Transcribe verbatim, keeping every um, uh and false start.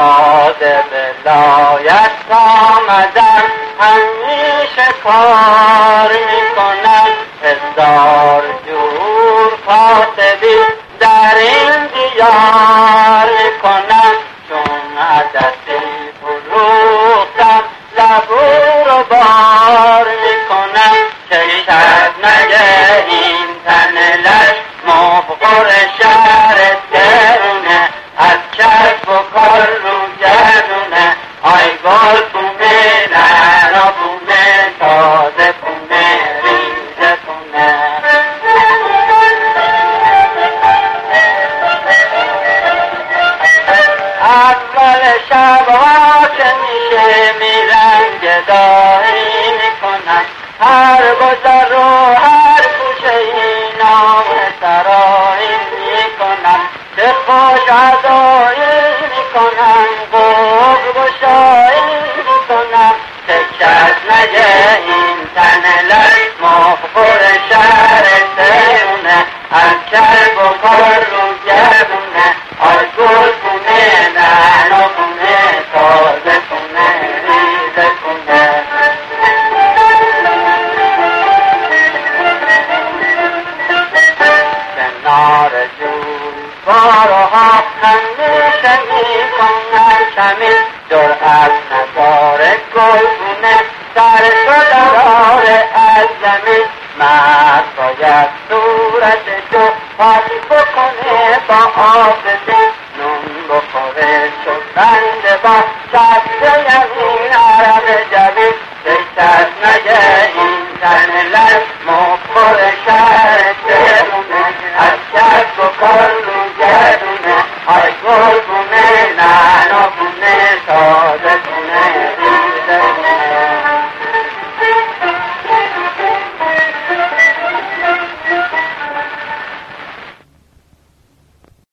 یاد ولایت آمدم، همیشه کار میکنم، هزار جور کاسبی در این دیار میکنم. چون عدسی فروختم لبو رو بار میکنم، چشم از نگه این تن لش مفقر شهر درونه، از چشم و کار رو گردونه. آی گل بومه نرا بومه، تازه بومه ریزه بومه. اول شبها که میشه میرن گدایی میکنن، هر گذر و هر کوچه این نام سرایی میکنن، چه خوش عزایی میکنن، قوق گشایی میکنن. چه کس نگه این تن لش مفقر شهر درونه، از چرب و کار رو گردونه. آی گل بونه نعنا بونه، تازه بونه ریزه بونه. کنار جوی بارها همیشه میکنن کمی، جرأت نداره گل بونه سرشو دراره از زمین. مرد باید صورت جو پاکی بکنه با آب دل، نون بخوره شد بنده با شخص یمین عرب جبین. کس نگه این تن لش مفقر شهر درونه، از شک و کار